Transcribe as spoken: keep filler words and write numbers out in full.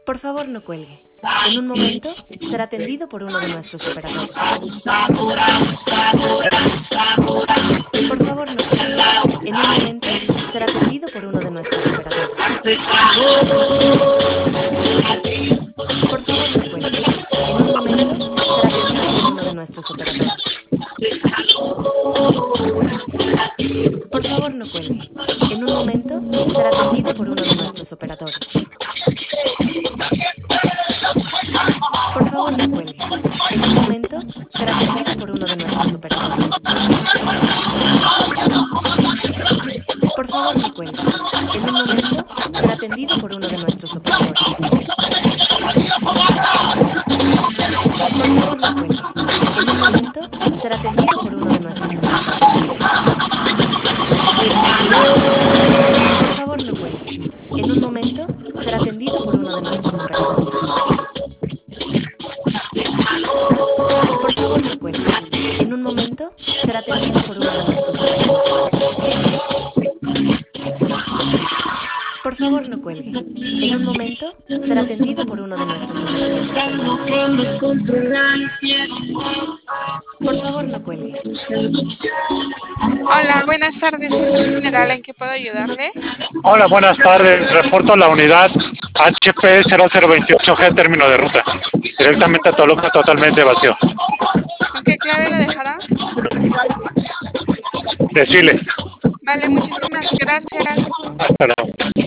Por favor, no cuelgue. En un momento será atendido por uno de nuestros operadores. Por favor, no cuelgue. En un momento será atendido por uno de nuestros operadores. Por favor, no cuelgue. En un momento será atendido por uno de nuestros operadores. Por favor, no cuelgue. En un momento será atendido por uno de nuestros operadores. Por favor, no cuelgue. En un momento será atendido por uno de nuestros operadores. Por favor, no cuelgue. En un momento será atendido por uno de nuestros operadores. Por favor, no cuelgue. En un momento será atendido por uno de nuestros operadores. Por favor, no cuelgue. En un momento será atendido por uno de nuestros operadores. Por favor, no cuelgue. En un momento será atendido por uno de nuestros operadores. Por favor, no cuelgue. En un momento será atendido por uno de nuestros operadores. Por favor, no cuelgue. Hola, buenas tardes, Centro General, ¿en qué puedo ayudarle? Hola, buenas tardes. Reporto la unidad H P cero cero veintiocho G, término de ruta. Directamente a Toluca, totalmente vacío. ¿Con qué clave lo dejará? Decirle. Vale, muchísimas gracias. Hasta luego.